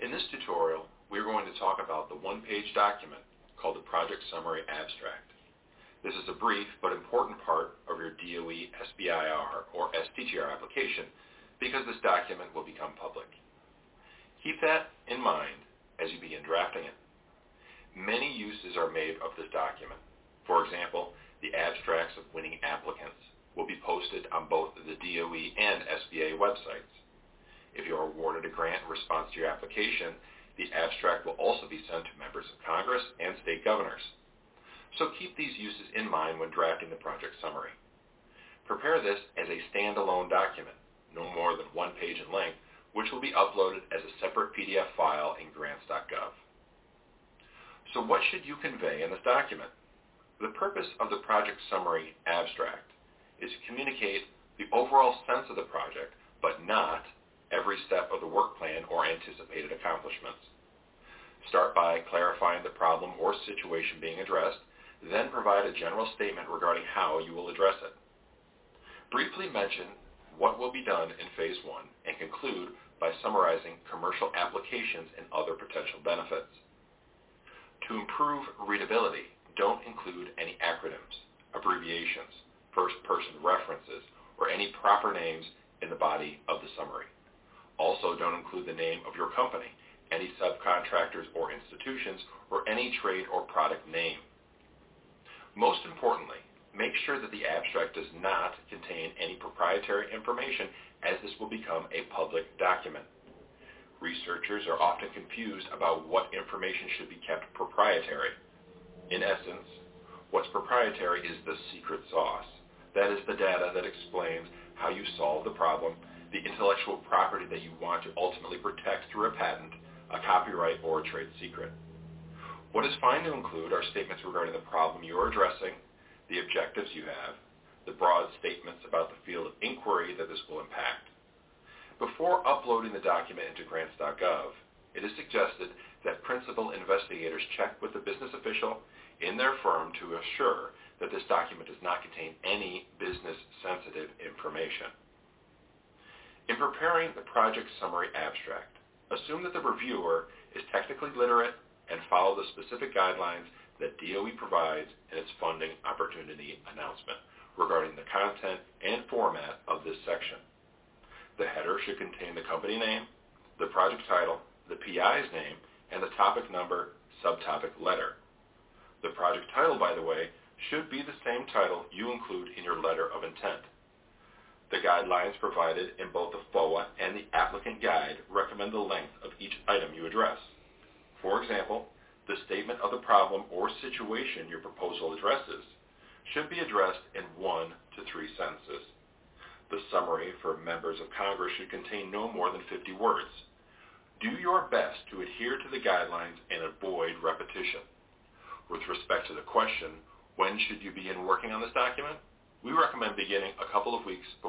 In this tutorial, we are going to talk about the one-page document called the Project Summary Abstract. This is a brief but important part of your DOE SBIR or STTR application because this document will become public. Keep that in mind as you begin drafting it. Many uses are made of this document. For example, the abstracts of winning applicants will be posted on both the DOE and SBA websites. If you are awarded a grant in response to your application, the abstract will also be sent to members of Congress and state governors. So keep these uses in mind when drafting the project summary. Prepare this as a standalone document, no more than 1 page in length, which will be uploaded as a separate PDF file in grants.gov. So what should you convey in this document? The purpose of the project summary abstract is to communicate the overall sense of the project, but not every step of the work plan or anticipated accomplishments. Start by clarifying the problem or situation being addressed, then provide a general statement regarding how you will address it. Briefly mention what will be done in Phase 1 and conclude by summarizing commercial applications and other potential benefits. To improve readability, don't include any acronyms, abbreviations, first-person references, or any proper names in the body of the summary. Also, don't include the name of your company, any subcontractors or institutions, or any trade or product name. Most importantly, make sure that the abstract does not contain any proprietary information, as this will become a public document. Researchers are often confused about what information should be kept proprietary. In essence, what's proprietary is the secret sauce. That is the data that explains how you solve the problem, the intellectual property that you want to ultimately protect through a patent, a copyright, or a trade secret. What is fine to include are statements regarding the problem you are addressing, the objectives you have, the broad statements about the field of inquiry that this will impact. Before uploading the document into grants.gov, it is suggested that principal investigators check with the business official in their firm to assure that this document does not contain any business-sensitive information. In preparing the project summary abstract, assume that the reviewer is technically literate and follow the specific guidelines that DOE provides in its funding opportunity announcement regarding the content and format of this section. The header should contain the company name, the project title, the PI's name, and the topic number, subtopic letter. The project title, by the way, should be the same title you include in your letter of intent. The guidelines provided in both the FOA and the applicant guide recommend the length of each item you address. For example, the statement of the problem or situation your proposal addresses should be addressed in 1 to 3 sentences. The summary for members of Congress should contain no more than 50 words. Do your best to adhere to the guidelines and avoid repetition. With respect to the question, when should you begin working on this document? We recommend beginning a couple of weeks